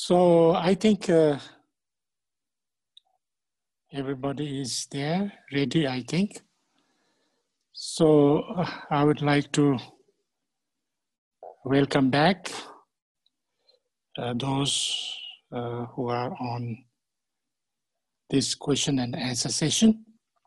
So I think everybody is there, ready, I think. So I would like to welcome back those who are on this question and answer session.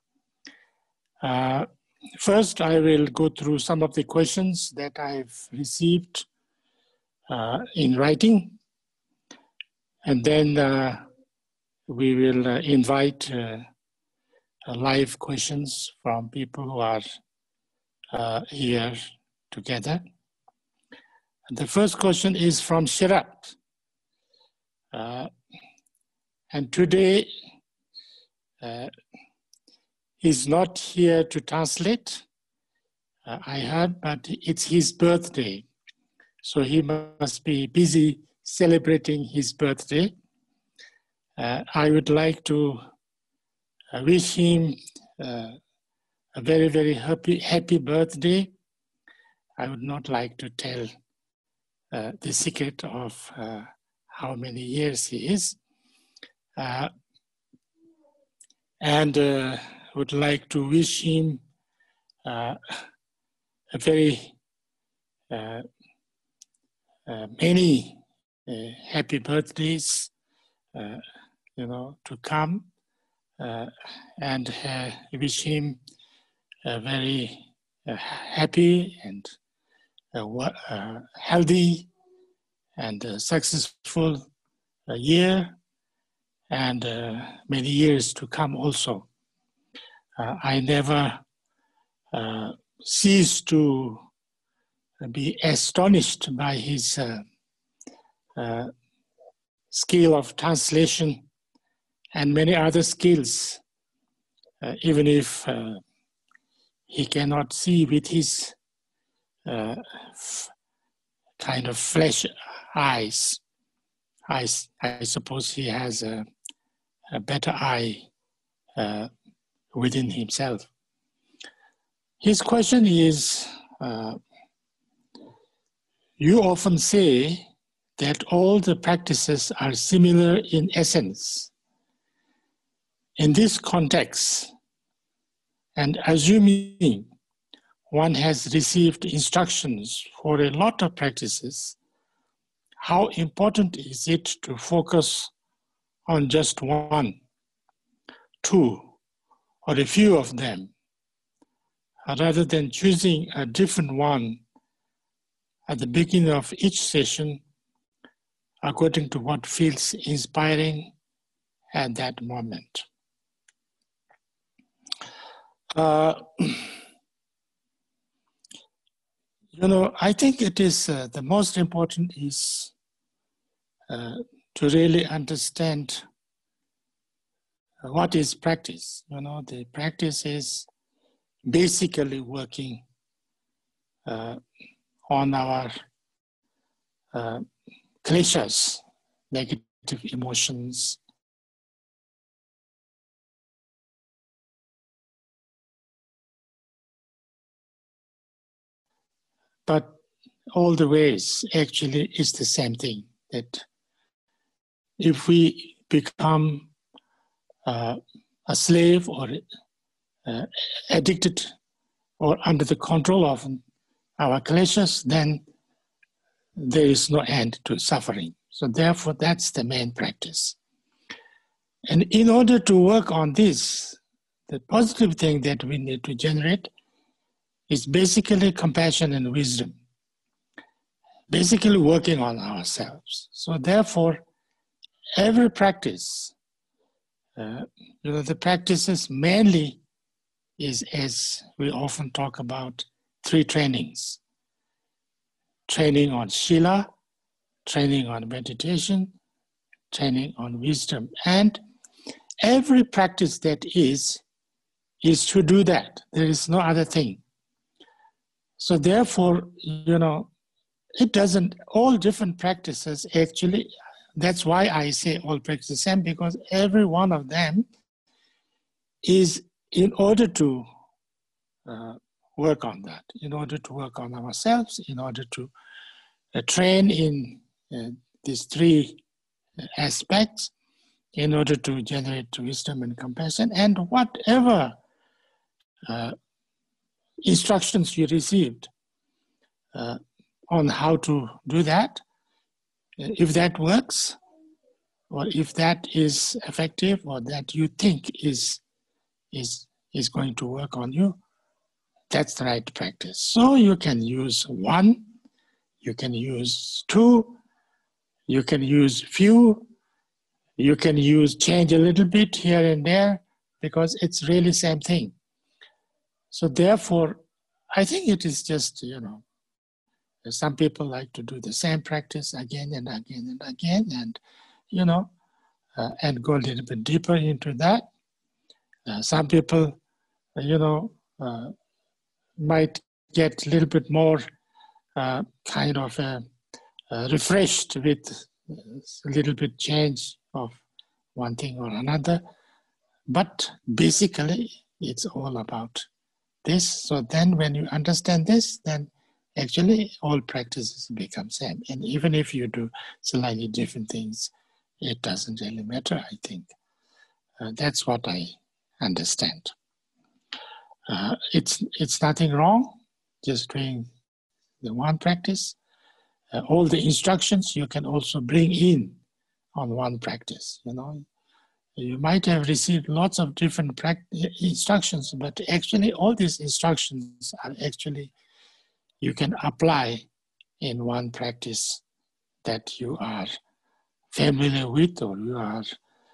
First, I will go through some of the questions that I've received in writing, and then we will invite live questions from people who are here together. And the first question is from Shirat. And today, he's not here to translate, I heard, but it's his birthday. So he must be busy celebrating his birthday. I would like to wish him a very, very happy birthday. I would not like to tell the secret of how many years he is. And would like to wish him a very many happy birthdays, to come, and wish him a very happy and healthy and successful year, and many years to come also. I never cease to be astonished by his skill of translation and many other skills, even if he cannot see with his kind of flesh eyes. I suppose he has a better eye within himself. His question is, you often say that all the practices are similar in essence. In this context, and assuming one has received instructions for a lot of practices, how important is it to focus on just one, two, or a few of them, rather than choosing a different one at the beginning of each session according to what feels inspiring at that moment? I think it is the most important is to really understand what is practice. The practice is basically working on our kleshas, negative emotions, but all the ways actually is the same thing, that if we become a slave or addicted or under the control of our kleshas, then there is no end to suffering. So therefore, that's the main practice. And in order to work on this, the positive thing that we need to generate is basically compassion and wisdom, basically working on ourselves. So therefore, every practice, the practices mainly is, as we often talk about, three trainings. Training on Shila, training on meditation, training on wisdom. And every practice that is to do that. There is no other thing. So therefore, it doesn't, all different practices actually, that's why I say all practices same, because every one of them is in order to work on that, in order to work on ourselves, in order to train in these three aspects in order to generate wisdom and compassion. And whatever instructions you received on how to do that, if that works, or if that is effective, or that you think is going to work on you, that's the right practice. So you can use one, you can use two, you can use few, you can use change a little bit here and there, because it's really same thing. So therefore, I think it is just, some people like to do the same practice again and again and again, and, and go a little bit deeper into that. Some people, might get a little bit more refreshed with a little bit change of one thing or another. But basically, it's all about this. So then when you understand this, then actually all practices become same. And even if you do slightly different things, it doesn't really matter, I think. That's what I understand. It's nothing wrong just doing the one practice. All the instructions you can also bring in on one practice. You might have received lots of different instructions, but actually all these instructions are actually you can apply in one practice that you are familiar with, or you are,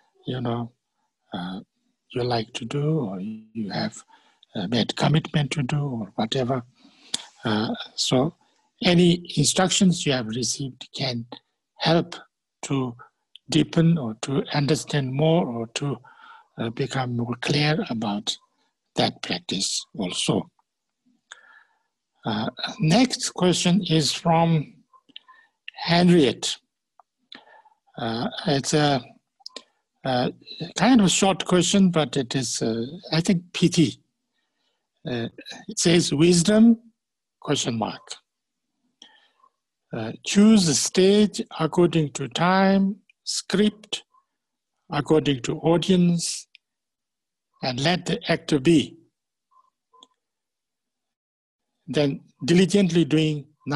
you like to do, or you have made commitment to do, or whatever. So any instructions you have received can help to deepen or to understand more, or to become more clear about that practice also. Next question is from Henriette. It's a kind of a short question, but it is, I think, PT. It says, wisdom, ? Choose a stage according to time, script according to audience, and let the actor be. Then diligently doing nothing, ?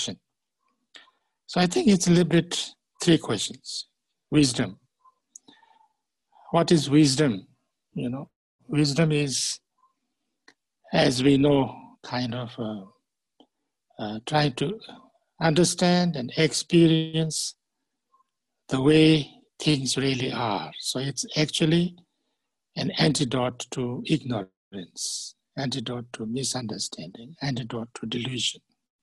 So I think it's a little bit three questions. Wisdom. What is wisdom? Wisdom is, as we know, kind of trying to understand and experience the way things really are. So it's actually an antidote to ignorance, antidote to misunderstanding, antidote to delusion.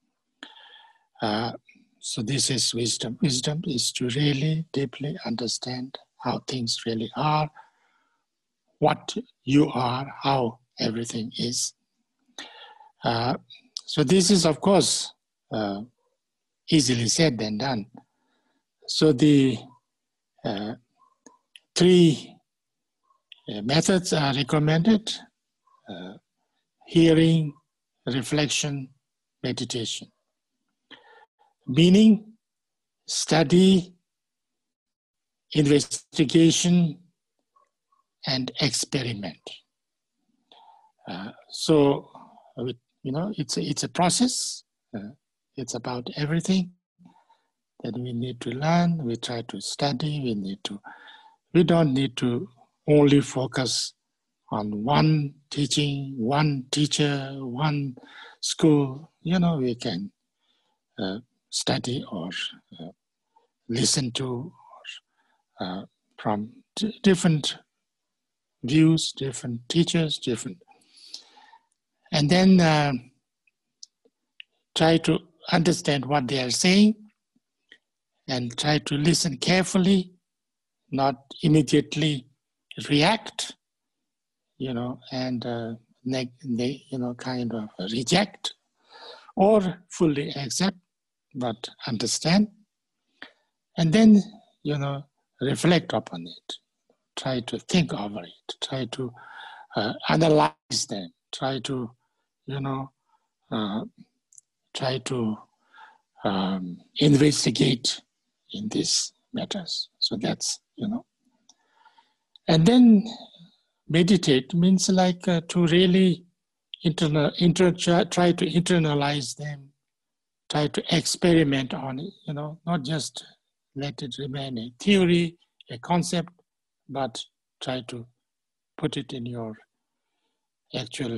So this is wisdom. Wisdom is to really deeply understand how things really are, what you are, how everything is. So this is, of course, easily said than done. So the three methods are recommended: hearing, reflection, meditation. Meaning, study, investigation, and experiment. So, it's a process. It's about everything that we need to learn. We try to study. We don't need to only focus on one teaching, one teacher, one school. We can study or listen to from different views, different teachers, and then try to understand what they are saying and try to listen carefully, not immediately react, and kind of reject or fully accept, but understand. And then, reflect upon it. Try to think over it. Try to analyze them. Try to, investigate in this matters. So that's, And then meditate means like to really try to internalize them, try to experiment on it, not just let it remain a theory, a concept, but try to put it in your actual,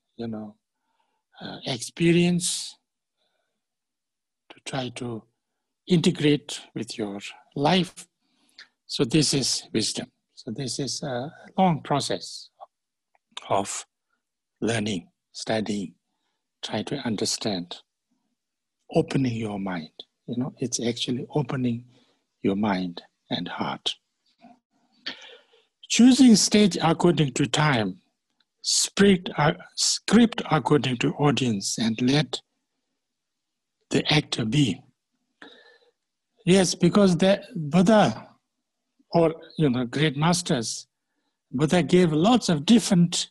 experience, to try to integrate with your life. So this is wisdom. So this is a long process of learning, studying, try to understand, opening your mind. It's actually opening your mind and heart. Choosing stage according to time, script according to audience, and let the actor be. Yes, because the Buddha, or great masters, Buddha gave lots of different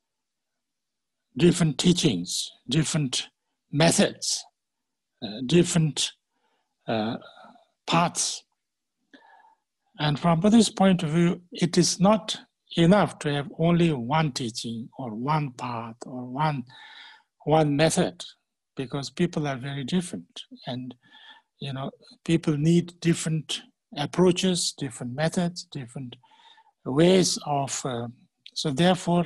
teachings, different methods, different paths. And from Buddhist point of view, it is not enough to have only one teaching or one path or one method, because people are very different, and people need different approaches, different methods, different ways of. So therefore,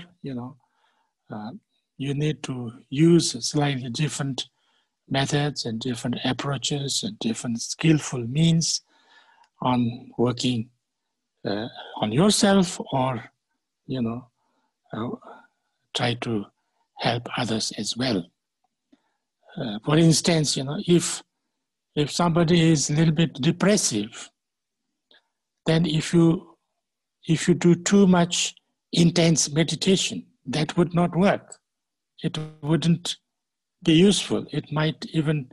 you need to use slightly different methods and different approaches and different skillful means on working on yourself, or try to help others as well. For instance, if somebody is a little bit depressive, then if you do too much intense meditation, that would not work. It wouldn't be useful. It might even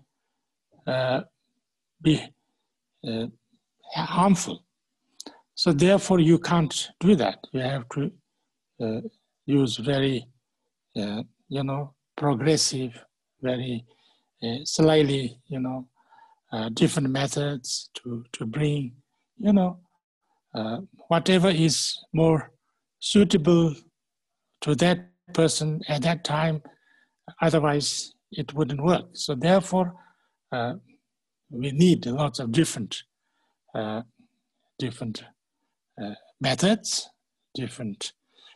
be harmful. So therefore, you can't do that. You have to use very, progressive, very slightly, different methods to bring, whatever is more suitable to that person at that time. Otherwise, it wouldn't work. So therefore, we need lots of different methods, different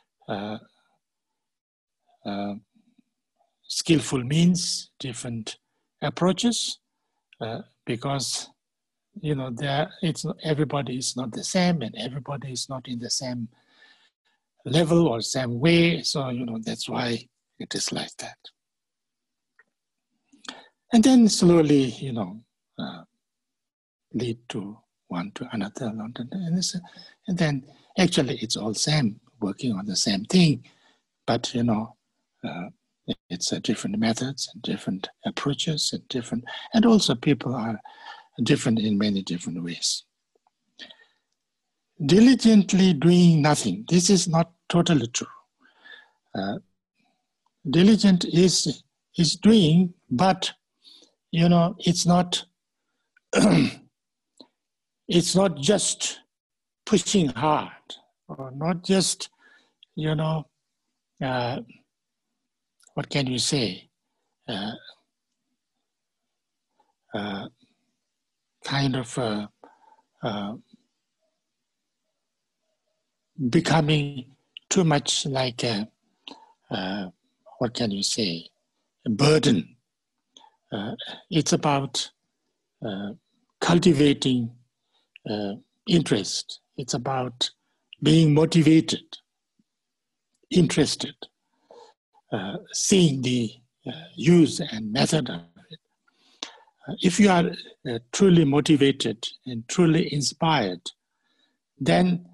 skillful means, different approaches, because everybody is not the same, and everybody is not in the same level or same way. So that's why it is like that. And then slowly, lead to one to another, and then actually it's all same, working on the same thing, but it's different methods and different approaches and also people are different in many different ways. Diligently doing nothing. This is not totally true. Diligent is doing, but it's not it's not just pushing hard, or not just what can you say? Kind of becoming too much like what can you say? A burden. It's about cultivating interest. It's about being motivated, interested, seeing the use and method of it. If you are truly motivated and truly inspired, then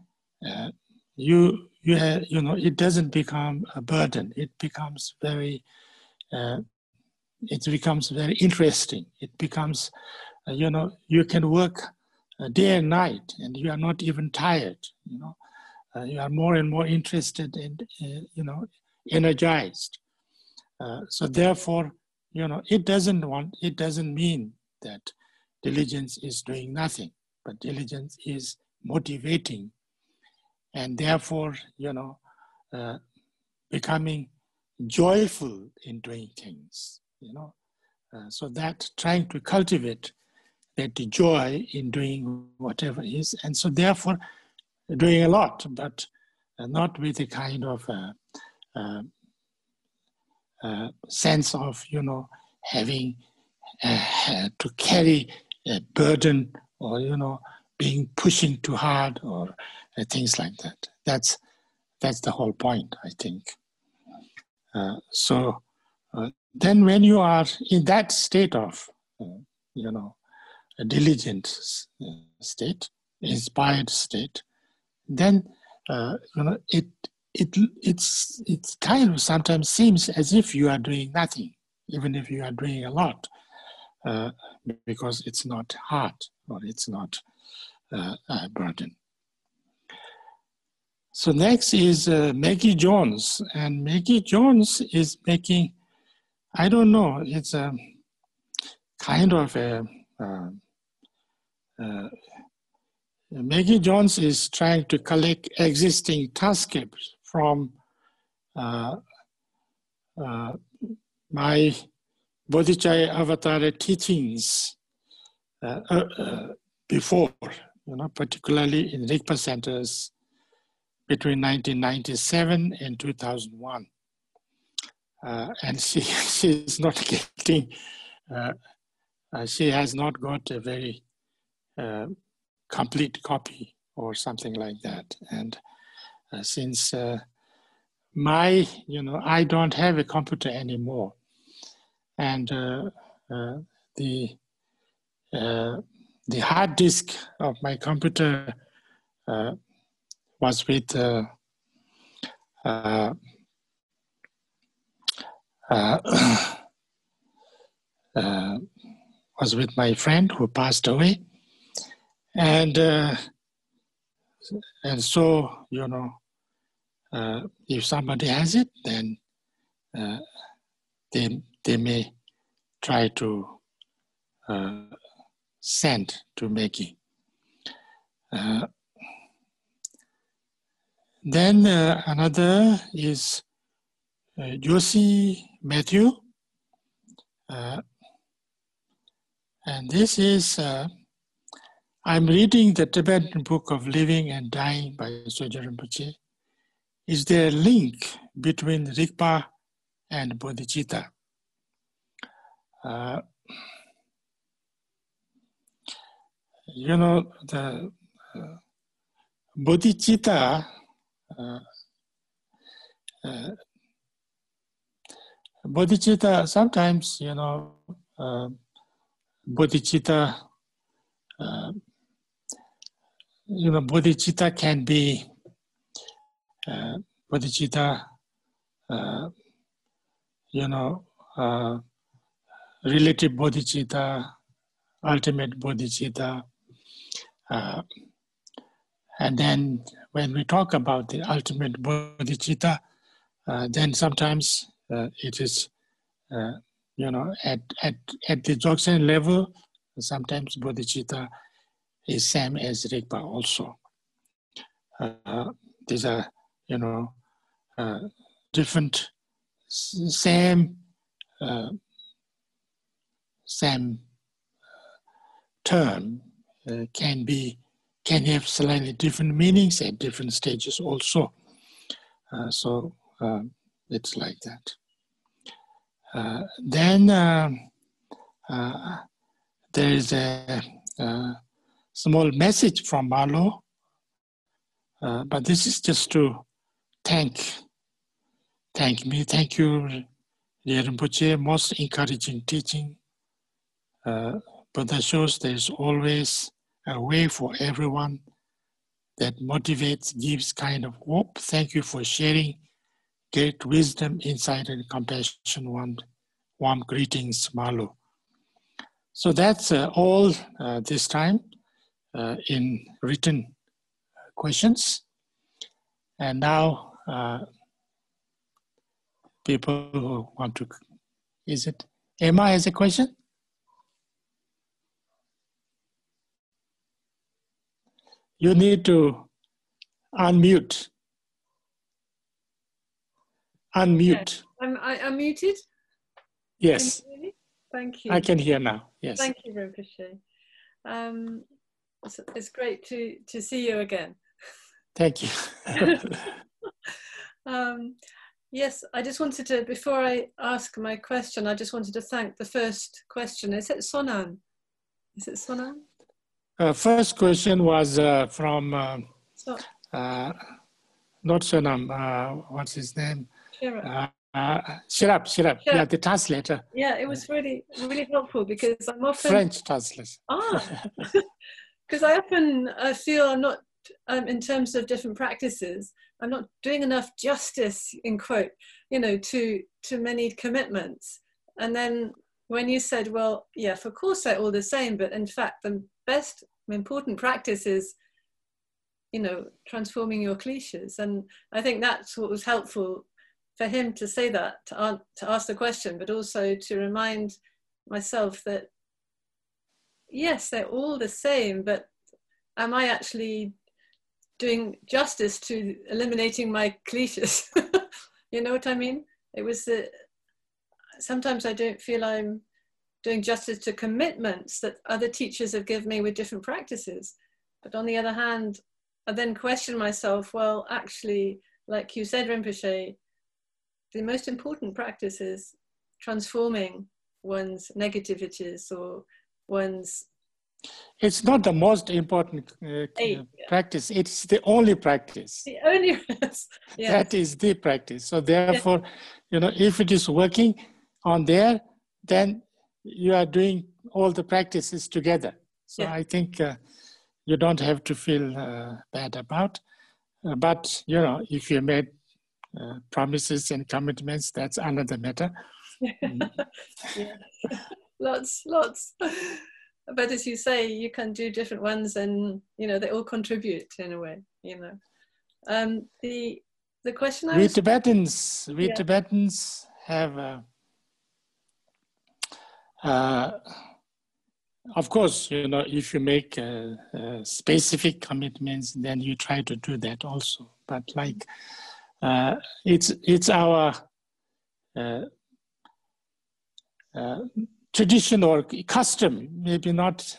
it doesn't become a burden. It becomes very interesting. It becomes you can work day and night, and you are not even tired. You are more and more interested and energized. So therefore, it doesn't mean that diligence is doing nothing, but diligence is motivating, and therefore, becoming joyful in doing things, so that trying to cultivate that joy in doing whatever is, and so therefore doing a lot, but not with a kind of sense of, having to carry a burden or, being pushing too hard or things like that. That's the whole point, I think. So then when you are in that state of, a diligent state, inspired state, then, it's kind of sometimes seems as if you are doing nothing, even if you are doing a lot, because it's not hard or it's not a burden. So next is Maggie Jones, and Maggie Jones is making, I don't know, it's a kind of a, Maggie Jones is trying to collect existing transcripts from my Bodhicaya Avatar teachings before, particularly in Rigpa centers between 1997 and 2001. And she's not getting, she has not got a very complete copy or something like that. And since I don't have a computer anymore, and the hard disk of my computer was with was with my friend who passed away, and so if somebody has it, then they may try to send to Maggie. Then another is Josie Matthew. And this is, I'm reading the Tibetan Book of Living and Dying by Sogyal Rinpoche. Is there a link between Rigpa and bodhicitta? The bodhicitta, bodhicitta, sometimes, bodhicitta, bodhicitta can be bodhicitta, relative bodhicitta, ultimate bodhicitta. And then when we talk about the ultimate bodhicitta, then sometimes it is, at the Dzogchen level, sometimes bodhicitta is same as Rigpa also. These are, different, same term can have slightly different meanings at different stages also. So it's like that. Then there is a small message from Marlo, but this is just to thank me. Thank you, Rinpoche, most encouraging teaching. Buddha shows there is always a way for everyone that motivates, gives kind of hope. Thank you for sharing great wisdom, insight, and compassion. Warm greetings, Marlo. So that's all this time in written questions. And now people who want to, is it Emma has a question? You need to unmute. Unmute. Yeah. I'm muted? Yes. Can you hear me? Thank you. I can hear now. Yes. Thank you, Rinpoche. It's great to see you again. Thank you. Yes, I just wanted to, before I ask my question, I just wanted to thank the first question. Is it Sonan? Is it Sonan? First question was from, not Sonam, what's his name? Shirap. Shirap, yeah, the translator. Yeah, it was really, really helpful because I'm often... French translator. Because I often feel I'm not, in terms of different practices, I'm not doing enough justice, in quote, you know, to many commitments. And then when you said, well, yeah, of course they're all the same, but in fact, the best important practice is, you know, transforming your cliches. And I think that's what was helpful for him to say that, to ask the question, but also to remind myself that, yes, they're all the same, but am I actually doing justice to eliminating my cliches? You know what I mean? It was sometimes I don't feel I'm doing justice to commitments that other teachers have given me with different practices. But on the other hand, I then question myself, well, actually, like you said, Rinpoche, the most important practice is transforming one's negativities or one's... It's not the most important practice. It's the only practice. The only, yes. That is the practice. So therefore, you know, if it is working on there, then you are doing all the practices together. So I think you don't have to feel bad about. But, you know, if you made promises and commitments, that's another matter. Yeah. Lots. But as you say, you can do different ones, and you know they all contribute in a way. You know, the question I was... Tibetans have, of course, you know, if you make specific commitments, then you try to do that also. But like, it's our tradition or custom, maybe not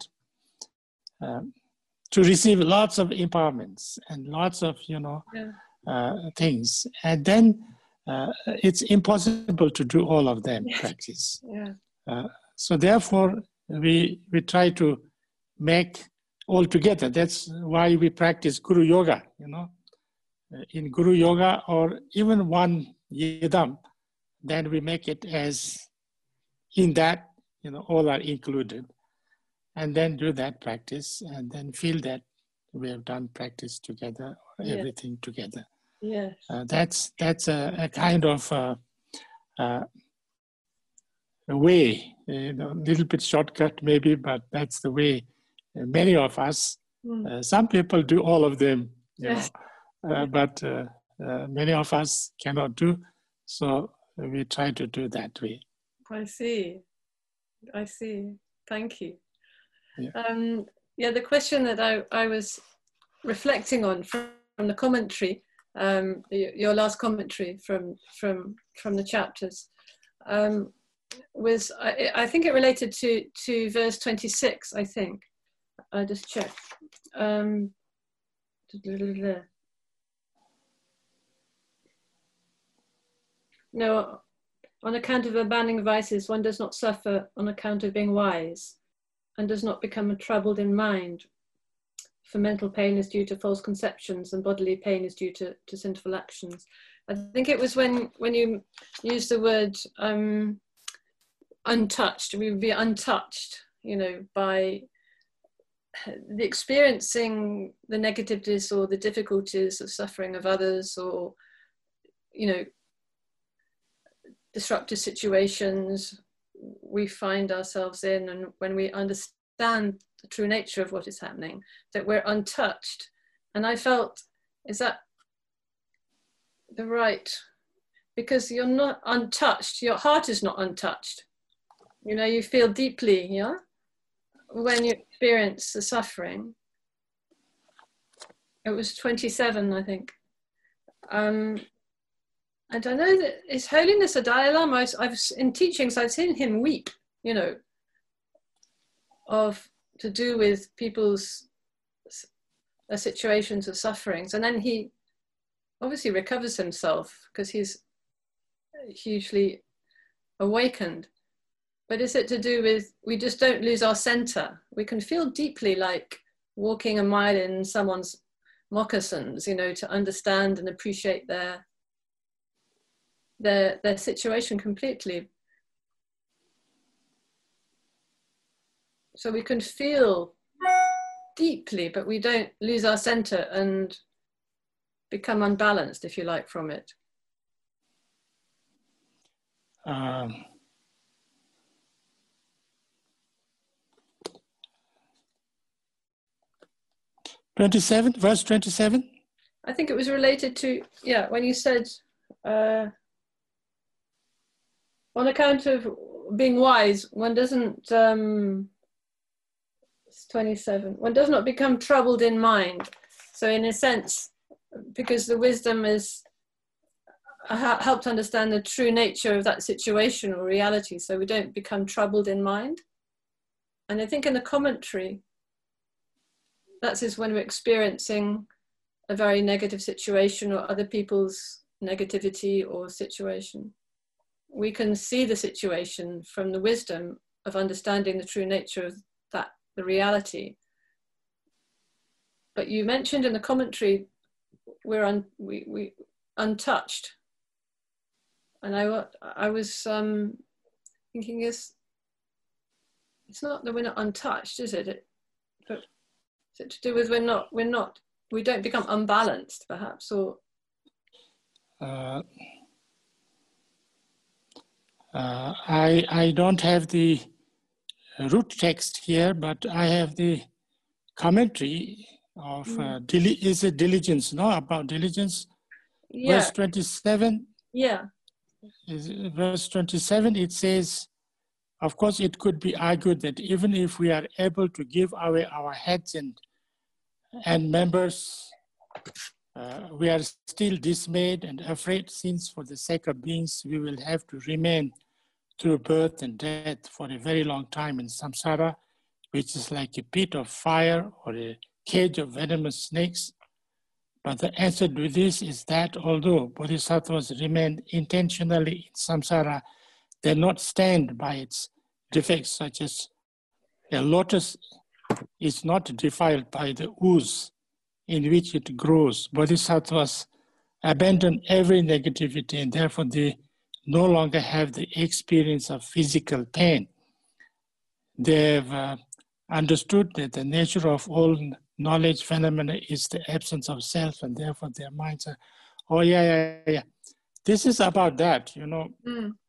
to receive lots of empowerments and lots of, you know, things. And then it's impossible to do all of them practice. So therefore, we try to make all together. That's why we practice Guru Yoga, you know. In Guru Yoga or even one Yidam, then we make it as in that, you know, all are included, and then do that practice, and then feel that we have done practice together, everything together. Yes. That's a kind of a way, you know, a little bit shortcut maybe, but that's the way many of us, some people do all of them, you know, but many of us cannot do, so we try to do that way. I see. Thank you. Yeah. The question that I was reflecting on from the commentary, your last commentary from the chapters, was I think it related to verse 26. I think I just checked. No. On account of abandoning vices, one does not suffer on account of being wise, and does not become troubled in mind. For mental pain is due to false conceptions, and bodily pain is due to sinful actions. I think it was when you used the word untouched. We would be untouched, you know, by the experiencing the negativities or the difficulties of suffering of others, or, you know, disruptive situations we find ourselves in, and when we understand the true nature of what is happening, that we're untouched. And I felt, is that the right? Because you're not untouched, your heart is not untouched. You know, you feel deeply, when you experience the suffering. It was 27, I think. And I know that His Holiness the Dalai Lama, in teachings, I've seen him weep, you know, to do with people's situations of sufferings. And then he obviously recovers himself because he's hugely awakened. But is it to do with, we just don't lose our center? We can feel deeply like walking a mile in someone's moccasins, you know, to understand and appreciate their situation completely. So we can feel deeply, but we don't lose our center and become unbalanced, if you like, from it. 27, verse 27? I think it was related to, yeah, when you said, on account of being wise, one doesn't, it's 27, one does not become troubled in mind. So in a sense, because the wisdom is helped understand the true nature of that situation or reality, so we don't become troubled in mind. And I think in the commentary, that is when we're experiencing a very negative situation or other people's negativity or situation. We can see the situation from the wisdom of understanding the true nature of that, the reality. But you mentioned in the commentary, we're untouched. And I was thinking, it's not that we're not untouched, is it? But is it to do with we don't become unbalanced, perhaps, or? I don't have the root text here, but I have the commentary of is it diligence? No, about diligence. Yeah. Verse 27. Yeah. Verse 27. It says, of course, it could be argued that even if we are able to give away our heads and members, we are still dismayed and afraid, since for the sake of beings, we will have to remain through birth and death for a very long time in samsara, which is like a pit of fire or a cage of venomous snakes. But the answer to this is that although bodhisattvas remain intentionally in samsara, they not stand by its defects, such as a lotus is not defiled by the ooze in which it grows. Bodhisattvas abandon every negativity, and therefore they no longer have the experience of physical pain. They've understood that the nature of all knowledge phenomena is the absence of self, and therefore their minds are, oh yeah. This is about that, you know.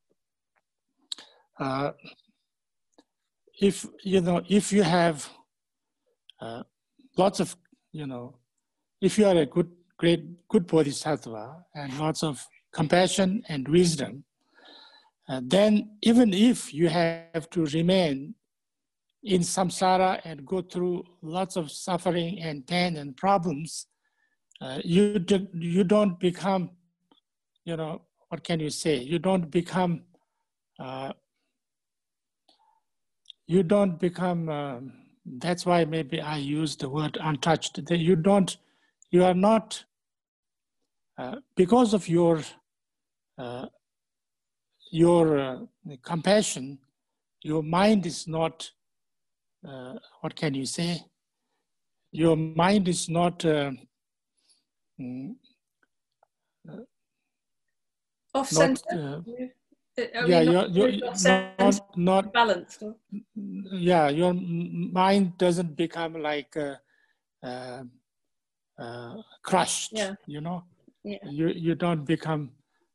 If you have lots of, if you are a good bodhisattva and lots of compassion and wisdom, then even if you have to remain in samsara and go through lots of suffering and pain and problems, you don't become, what can you say? You don't become, that's why maybe I use the word untouched. You are not, because of your compassion, your mind is not, what can you say? Your mind is not off-center. You're not balanced. Yeah, your mind doesn't become like crushed. Yeah. Yeah. You don't become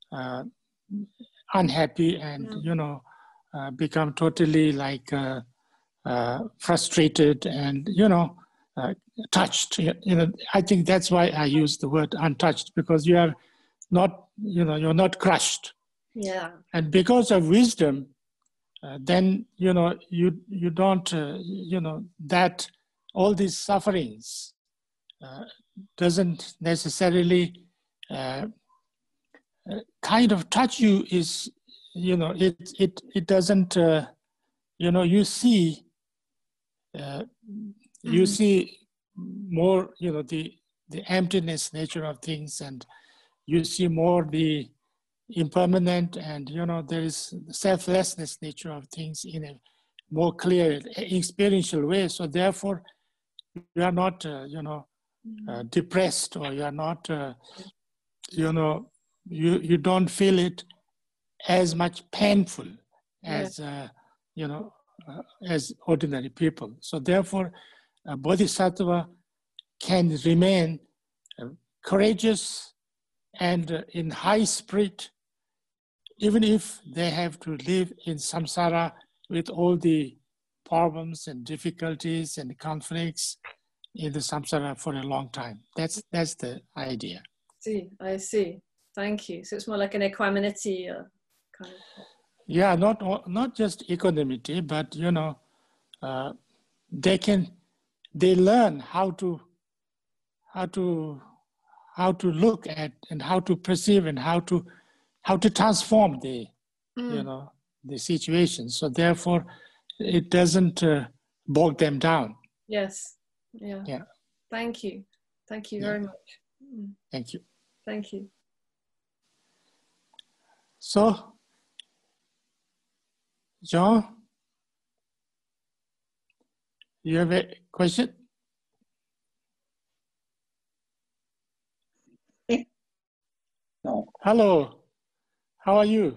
unhappy and become totally like frustrated and touched. I think that's why I use the word untouched, because you are not you're not crushed. Yeah. And because of wisdom, then you don't that all these sufferings doesn't necessarily kind of touch you. Is, you know, it doesn't, you know, you see more, you know, the emptiness nature of things, and you see more the impermanent, and, you know, there is selflessness nature of things in a more clear experiential way. So therefore you are not you know, depressed, or you are not you know, you don't feel it as much painful as you know, as ordinary people. So therefore a bodhisattva can remain courageous and in high spirit, even if they have to live in samsara with all the problems and difficulties and conflicts in the samsara for a long time. That's the idea. I see. Thank you. So it's more like an equanimity kind of. Yeah, not just equanimity, but, you know, they learn how to look at and how to perceive and how to transform the you know, the situation. So therefore it doesn't bog them down. Yes. Yeah. Thank you very much. Thank you. Thank you. So John, you have a question? No. Hello, how are you?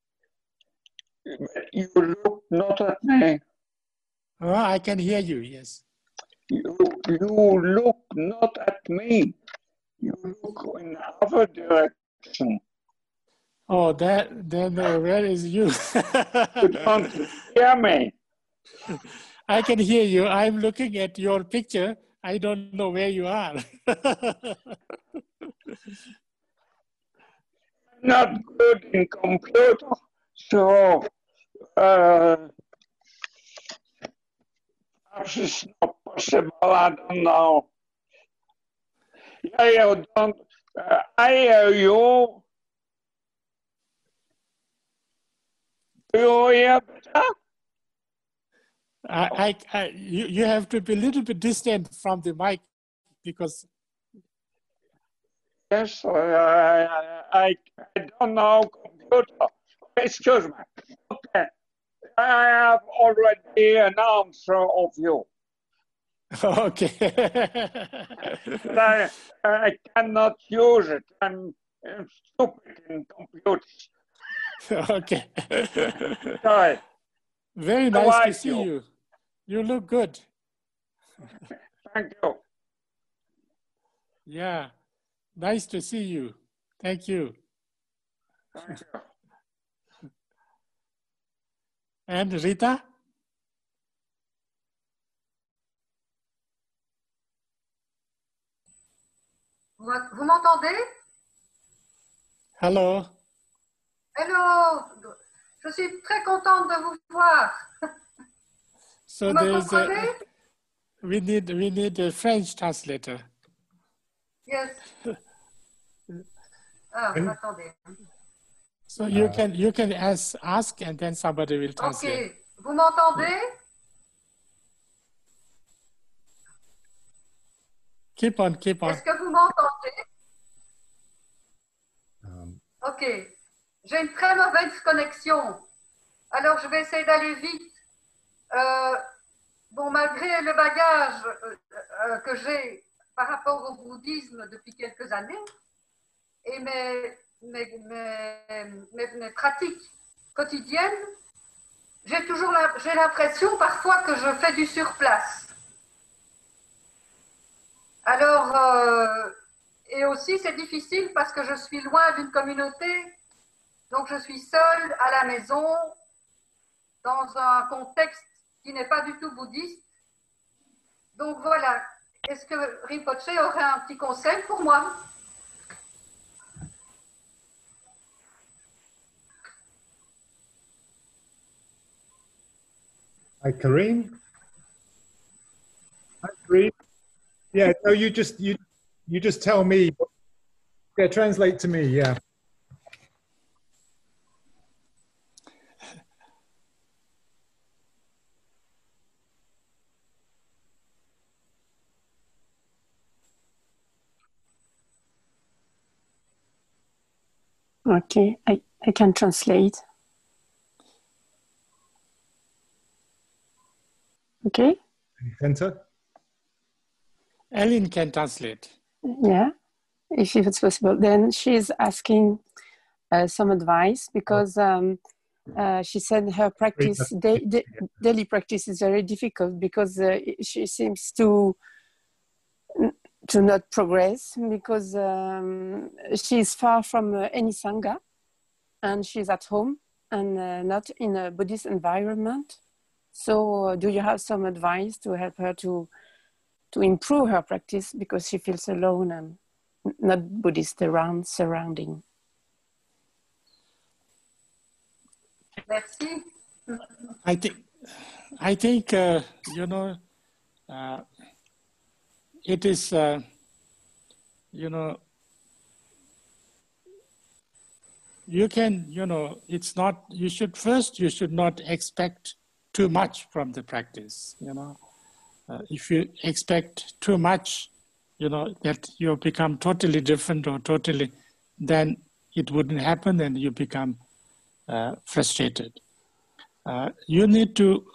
You look not at me. I can hear you, yes. You look not at me. You look in other direction. Oh, then where is you? You don't hear me. I can hear you. I'm looking at your picture. I don't know where you are. Not good in computer, so perhaps it's not possible. I don't know. Yeah, you don't. I hear you. Do you hear better? You have to be a little bit distant from the mic, because Yes, I don't know computer. Excuse me. Okay, I have already an answer of you. okay. But I cannot use it. I'm stupid in computers. Okay. Sorry. Very nice to see you. You look good. Thank you. Yeah, nice to see you. Thank you. Thank you. And Rita? Vous m'entendez? Hello. Hello. Je suis très contente de vous voir. So Vous me comprenez? We need a French translator. Yes. Attendez. So you can ask and then somebody will translate. Ok. Vous m'entendez? Keep on. Est-ce que vous m'entendez? Ok. J'ai une très mauvaise connexion. Alors je vais essayer d'aller vite. Bon, malgré le bagage que j'ai par rapport au bouddhisme depuis quelques années et mes pratiques quotidiennes, j'ai l'impression parfois que je fais du surplace. Alors, et aussi c'est difficile parce que je suis loin d'une communauté, donc je suis seule à la maison dans un contexte qui n'est pas du tout bouddhiste. Donc voilà, est-ce que Rinpoche aurait un petit conseil pour moi? Hi, Kareem. Hi, Kareem. Yeah, no, you You just tell me. Yeah, translate to me. Yeah. Okay, I can translate. Okay. Enter. Ellen can translate. Yeah, if it's possible. Then she's asking some advice because she said her practice, daily practice is very difficult because she seems to not progress because she's far from any Sangha and she's at home and not in a Buddhist environment. So do you have some advice to help her to improve her practice because she feels alone and not Buddhist surrounding? Merci. I think you know, it is, you know, you can, you know, it's not, you should not expect too much from the practice, you know. If you expect too much, you know, that you become totally different or totally, then it wouldn't happen and you become frustrated. You need to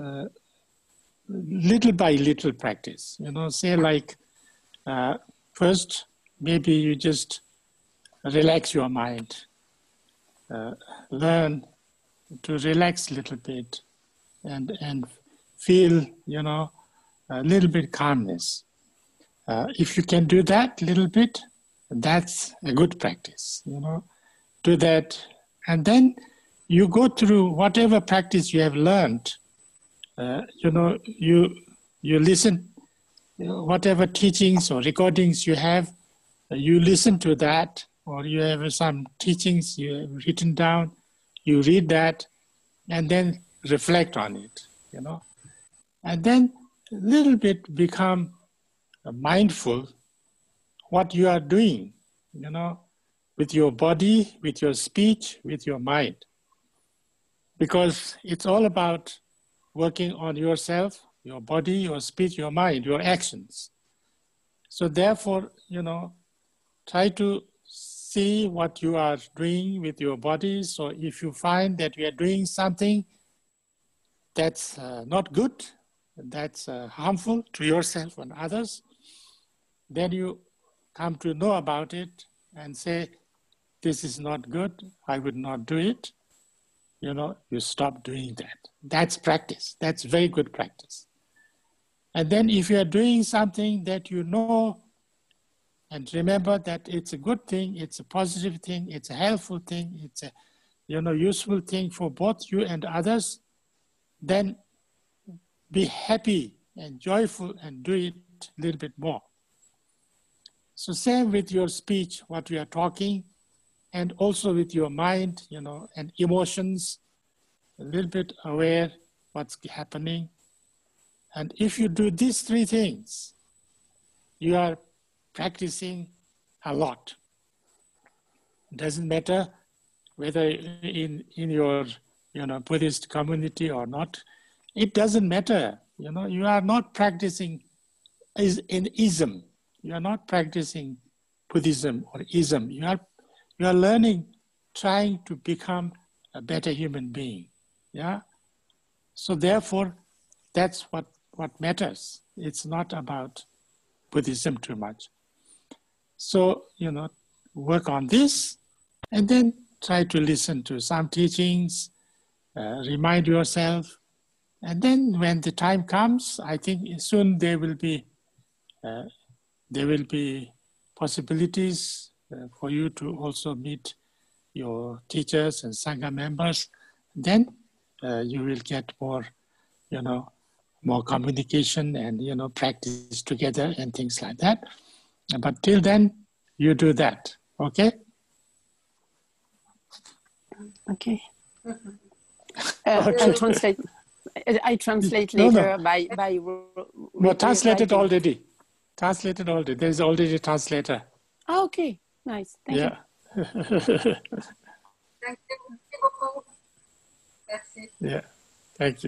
little by little practice, you know, say like first, maybe you just relax your mind, learn to relax a little bit and feel, you know, a little bit calmness. If you can do that a little bit, that's a good practice, you know, do that. And then you go through whatever practice you have learned, you know, you listen, you know, whatever teachings or recordings you have, you listen to that, or you have some teachings you have written down, you read that, and then reflect on it, you know. And then a little bit become mindful what you are doing, you know, with your body, with your speech, with your mind. Because it's all about working on yourself, your body, your speech, your mind, your actions. So therefore, you know, try to see what you are doing with your body. So if you find that you are doing something that's not good, that's harmful to yourself and others, then you come to know about it and say, this is not good, I would not do it. You know, you stop doing that. That's practice. That's very good practice. And then if you are doing something that you know, and remember that it's a good thing, it's a positive thing, it's a helpful thing, it's a, you know, useful thing for both you and others, then be happy and joyful and do it a little bit more. So same with your speech, what we are talking, and also with your mind, you know, and emotions, a little bit aware what's happening. And if you do these three things, you are practicing a lot. It doesn't matter whether in your, you know, Buddhist community or not. It doesn't matter. You know, you are not practicing in ism. You are not practicing Buddhism or ism. You are learning, trying to become a better human being. Yeah. So therefore, that's what matters. It's not about Buddhism too much. So, you know, work on this and then try to listen to some teachings, remind yourself. And then when the time comes, I think soon there will be possibilities for you to also meet your teachers and Sangha members. Then you will get more, you know, more communication and, you know, practice together and things like that. But till then, you do that, okay? Okay. I translate later by no, translated already. Translated already. There's already a translator. Ah, okay, nice. Thank you. Yeah. Thank you. Merci beaucoup. Merci. Yeah. Thank you.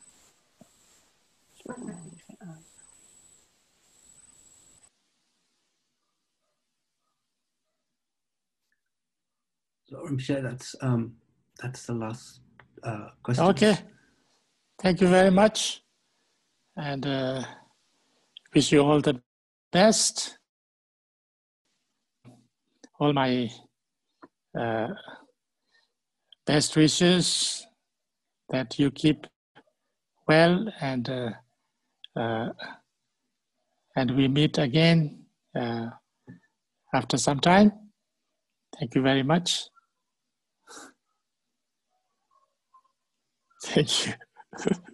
So, Rinpoche, that's the last question. Okay. Thank you very much. And wish you all the best. All my best wishes that you keep well and we meet again after some time. Thank you very much. Thank you.